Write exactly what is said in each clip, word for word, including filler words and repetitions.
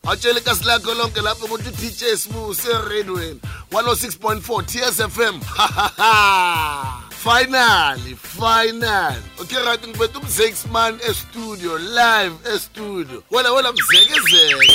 Atshele kasi lakho lonke lapho ukuthi D J Sbu seRadioweni one oh six point four T S F M. Finally, finally. Okay, right, ngibethu umzeki man e studio, live e studio. Wena wena mzekezeke.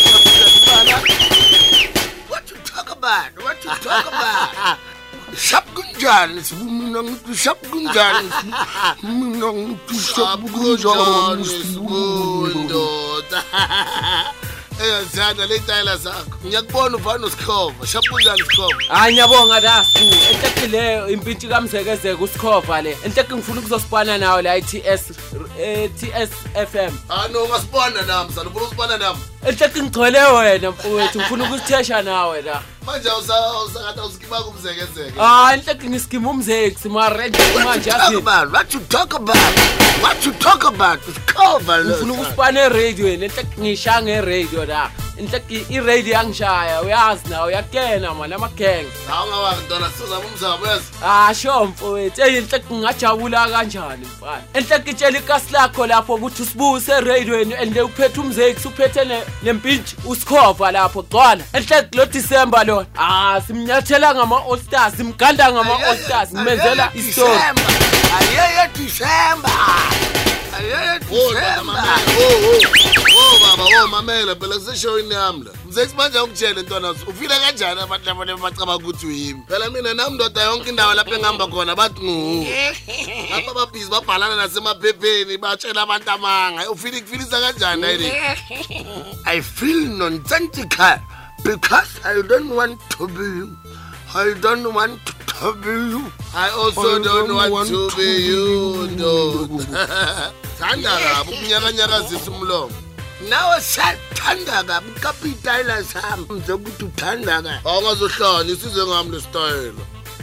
What you talk about? What you talk about? Shap kunjani sibumina ngithi shap kunjani mina ngithi shap kunjani sibundo eh zana le tayela zakho ngiyakubona uvana usikhova shap kunjani sikhova hayi ngiyabonga dasu enhleki leyo impintshi kamzekezeke usikhova le enhleki ngifuna ukuzosipana nawe la T S T S F M ah no ngasipana nami sana ufuna usipana nami enhleki ngigcwele wena mfowethu ngifuna ukuthesha nawe la manje awusangathi awusikima kumzekezeke ah enhleki ngisikima umzeki sima red manje yathi what you talk about what you talk about cover ngifuna ukusipana eradioweni enhleki ngishaya ngeradio la enhleki iradio yangishaya uyazi nawe uyakena mana amagang hawu ngawazi ntona sizama umzamo yazi ah sho mfowethu enhleki ngajabula kanjani mfana enhleki itshela ikasi lakho lapho ukuthi usibuse eradioweni ende uphethe umzeki uphethe nempintshi usikhova lapho gcwala enhleki lo December lo ah simnyathela ngama All Stars simganda ngama All Stars ngimenzela istory ayeye December ayeye December oh oh baba oh mamela phela kuseshowini yami la mzeki manje ukutshela ntwana ufile kanjani abantu labo bacaba ukuthi uyimi phela mina nami ndoda yonke indawo lapho engihamba khona bathi ngu lapha babhizi babhalana nasemaphepheni batshela abantu amanga ufile kufilisa kanjani ayini I feel nonsensical because I don't want to be you. I don't want to be you. I also I don't, don't want, want to be you. No. Thanda kabi ukunyakanyakazisa umlomo. Nawe sathanda kabi capital sami. Ngizokuthi uthanda kabi. Awungazohlala isize ngami le style.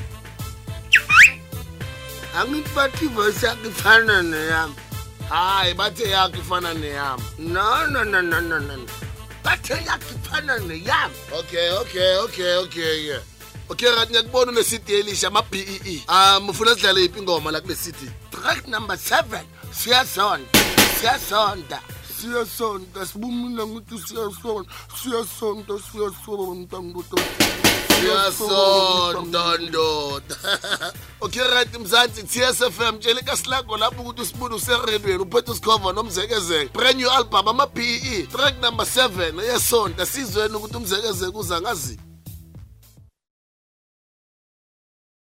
Angithi bathi voice yakho ifana neyami. Hayi bathe yakho ifana neyami. No no no no no no. Bathe yakho ifana neyami. Okay okay okay okay yeah. Okay right ngiyakubona une C D elisha ama B E E. Ah mufuna sidlale iphi ingoma la kule C D? Track number seven. Siyasonda. Siyasonda. Siyasonda sibumina ngithi siyasonda. Siyasonda siyasonda ngithi siyasonda ndoda. Okay right mzansi T S F M tshela kasilako lapho ukuthi usibuno useRadioweni uphethe usikhova nomzekezeke. Brand new album ama B E E. Track number seven yesonda sizweni ukuthi umzekezeke uza ngazi.